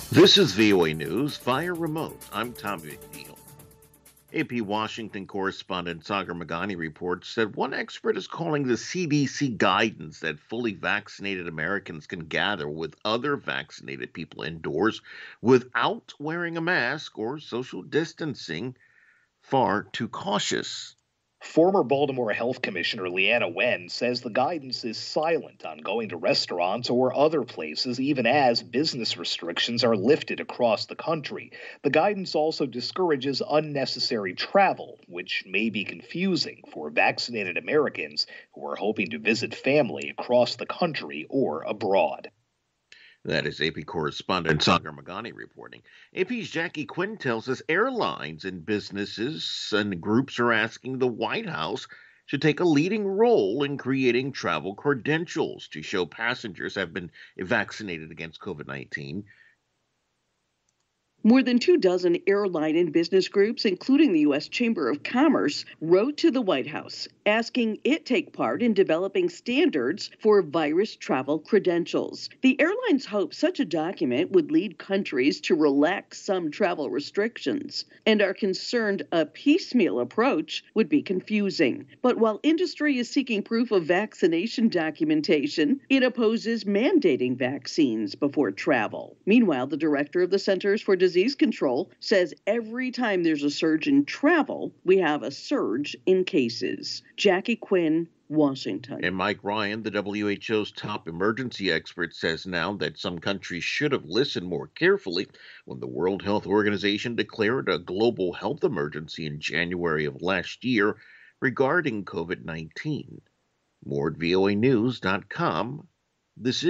This is VOA News via remote. I'm Tommy McNeil. AP Washington correspondent Sagar Magani reports that one expert is calling the CDC guidance that fully vaccinated Americans can gather with other vaccinated people indoors without wearing a mask or social distancing far too cautious. Former Baltimore Health Commissioner Leanna Wen says the guidance is silent on going to restaurants or other places, even as business restrictions are lifted across the country. The guidance also discourages unnecessary travel, which may be confusing for vaccinated Americans who are hoping to visit family across the country or abroad. That is AP correspondent Sagar Magani reporting. AP's Jackie Quinn tells us airlines and businesses and groups are asking the White House to take a leading role in creating travel credentials to show passengers have been vaccinated against COVID 19. More than 24 airline and business groups, including the U.S. Chamber of Commerce, wrote to the White House asking it take part in developing standards for virus travel credentials. The airlines hope such a document would lead countries to relax some travel restrictions and are concerned a piecemeal approach would be confusing. But while industry is seeking proof of vaccination documentation, it opposes mandating vaccines before travel. Meanwhile, the director of the Centers for Disease Control says every time there's a surge in travel, we have a surge in cases. Jackie Quinn, Washington. And Mike Ryan, the WHO's top emergency expert, says now that some countries should have listened more carefully when the World Health Organization declared a global health emergency in January of last year regarding COVID 19. More at voanews.com. This